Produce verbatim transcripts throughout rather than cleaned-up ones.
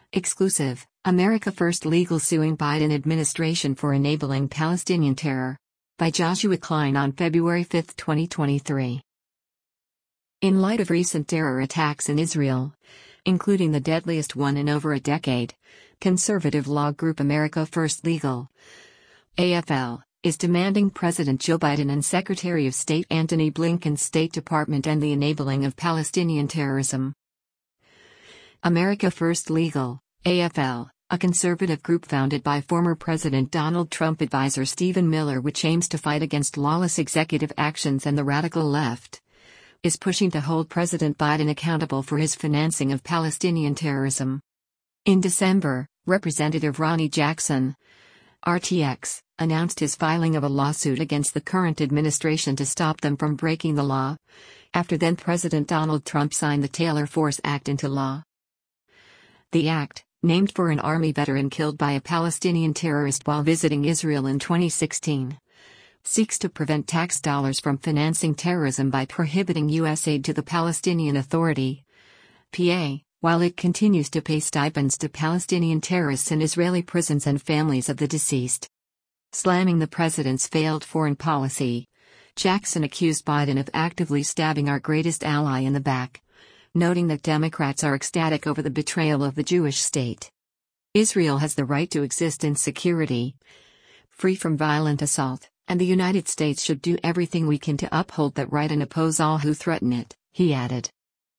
Exclusive, America First Legal suing Biden administration for enabling Palestinian terror. By Joshua Klein on February fifth, twenty twenty-three. In light of recent terror attacks in Israel, including the deadliest one in over a decade, conservative law group America First Legal, A F L, is demanding President Joe Biden and Secretary of State Antony Blinken's State Department end the enabling of Palestinian terrorism. America First Legal, A F L, a conservative group founded by former President Donald Trump advisor Stephen Miller, which aims to fight against lawless executive actions and the radical left, is pushing to hold President Biden accountable for his financing of Palestinian terrorism. In December, Representative Ronny Jackson, R T X, announced his filing of a lawsuit against the current administration to stop them from breaking the law, after then-President Donald Trump signed the Taylor Force Act into law. The act, named for an Army veteran killed by a Palestinian terrorist while visiting Israel in twenty sixteen, seeks to prevent tax dollars from financing terrorism by prohibiting U S aid to the Palestinian Authority, P A, while it continues to pay stipends to Palestinian terrorists in Israeli prisons and families of the deceased. Slamming the president's failed foreign policy, Jackson accused Biden of actively stabbing our greatest ally in the back, noting that Democrats are ecstatic over the betrayal of the Jewish state. Israel has the right to exist in security, free from violent assault, and the United States should do everything we can to uphold that right and oppose all who threaten it, he added.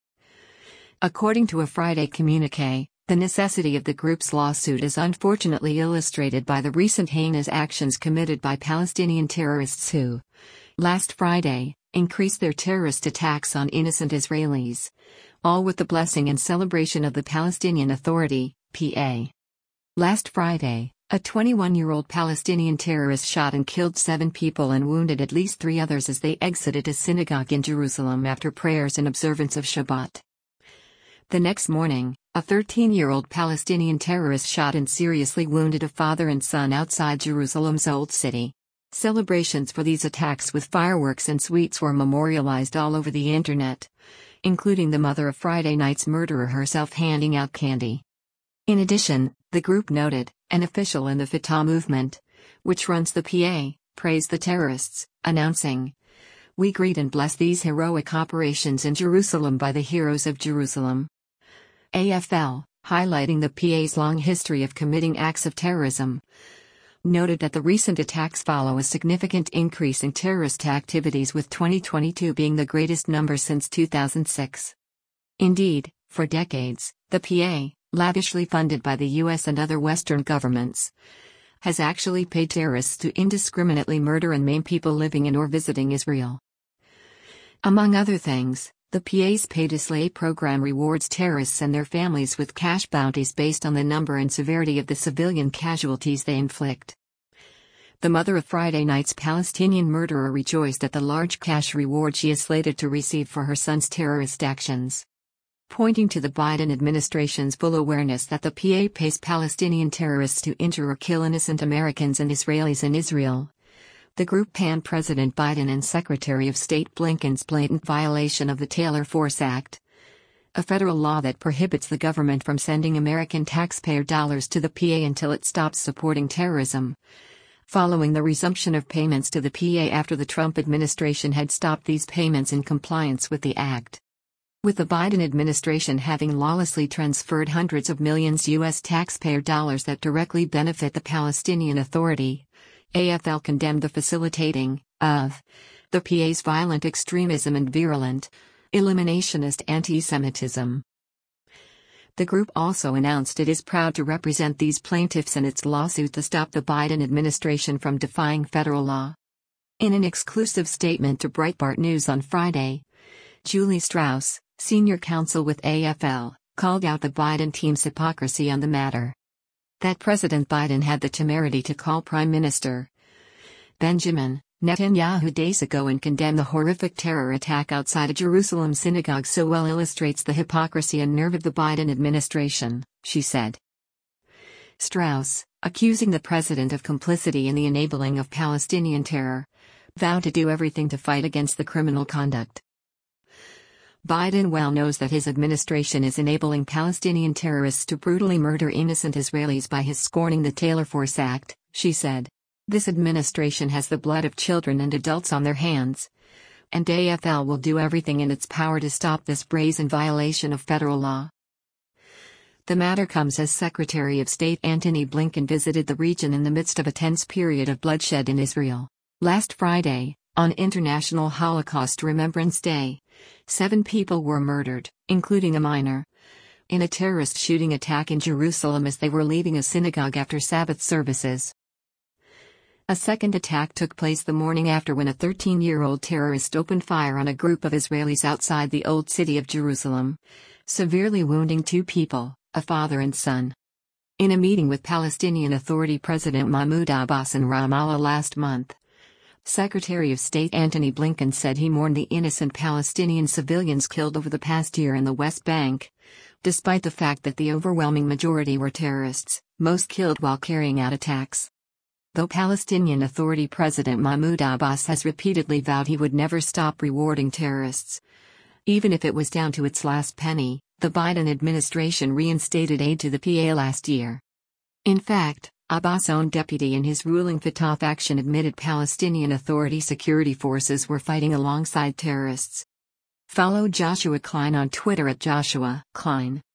According to a Friday communiqué, the necessity of the group's lawsuit is unfortunately illustrated by the recent heinous actions committed by Palestinian terrorists who, last Friday, increased their terrorist attacks on innocent Israelis, all with the blessing and celebration of the Palestinian Authority, P A. Last Friday, a twenty-one-year-old Palestinian terrorist shot and killed seven people and wounded at least three others as they exited a synagogue in Jerusalem after prayers in observance of Shabbat. The next morning, a thirteen-year-old Palestinian terrorist shot and seriously wounded a father and son outside Jerusalem's Old City. Celebrations for these attacks with fireworks and sweets were memorialized all over the internet, including the mother of Friday night's murderer herself handing out candy. In addition, the group noted, an official in the Fatah movement, which runs the P A, praised the terrorists, announcing, "We greet and bless these heroic operations in Jerusalem by the heroes of Jerusalem." A F L, highlighting the P A's long history of committing acts of terrorism, noted that the recent attacks follow a significant increase in terrorist activities, with twenty twenty-two being the greatest number since two thousand six. Indeed, for decades, the P A, lavishly funded by the U S and other Western governments, has actually paid terrorists to indiscriminately murder and maim people living in or visiting Israel. Among other things, the P A's Pay to Slay program rewards terrorists and their families with cash bounties based on the number and severity of the civilian casualties they inflict. The mother of Friday night's Palestinian murderer rejoiced at the large cash reward she is slated to receive for her son's terrorist actions. Pointing to the Biden administration's full awareness that the P A pays Palestinian terrorists to injure or kill innocent Americans and Israelis in Israel, the group panned President Biden and Secretary of State Blinken's blatant violation of the Taylor Force Act, a federal law that prohibits the government from sending American taxpayer dollars to the P A until it stops supporting terrorism, following the resumption of payments to the P A after the Trump administration had stopped these payments in compliance with the act. With the Biden administration having lawlessly transferred hundreds of millions U S taxpayer dollars that directly benefit the Palestinian Authority, A F L condemned the facilitating of the P A's violent extremism and virulent, eliminationist anti-Semitism. The group also announced it is proud to represent these plaintiffs in its lawsuit to stop the Biden administration from defying federal law. In an exclusive statement to Breitbart News on Friday, Julie Strauss, senior counsel with A F L, called out the Biden team's hypocrisy on the matter. That President Biden had the temerity to call Prime Minister Benjamin Netanyahu days ago and condemn the horrific terror attack outside a Jerusalem synagogue so well illustrates the hypocrisy and nerve of the Biden administration, she said. Strauss, accusing the president of complicity in the enabling of Palestinian terror, vowed to do everything to fight against the criminal conduct. Biden well knows that his administration is enabling Palestinian terrorists to brutally murder innocent Israelis by his scorning the Taylor Force Act, she said. This administration has the blood of children and adults on their hands, and A F L will do everything in its power to stop this brazen violation of federal law. The matter comes as Secretary of State Antony Blinken visited the region in the midst of a tense period of bloodshed in Israel. Last Friday, on International Holocaust Remembrance Day, seven people were murdered, including a minor, in a terrorist shooting attack in Jerusalem as they were leaving a synagogue after Sabbath services. A second attack took place the morning after when a thirteen-year-old terrorist opened fire on a group of Israelis outside the Old City of Jerusalem, severely wounding two people, a father and son. In a meeting with Palestinian Authority President Mahmoud Abbas in Ramallah last month, Secretary of State Antony Blinken said he mourned the innocent Palestinian civilians killed over the past year in the West Bank, despite the fact that the overwhelming majority were terrorists, most killed while carrying out attacks. Though Palestinian Authority President Mahmoud Abbas has repeatedly vowed he would never stop rewarding terrorists, even if it was down to its last penny, the Biden administration reinstated aid to the P A last year. In fact, Abbas' own deputy in his ruling Fatah faction admitted Palestinian Authority security forces were fighting alongside terrorists. Follow Joshua Klein on Twitter at Joshua Klein.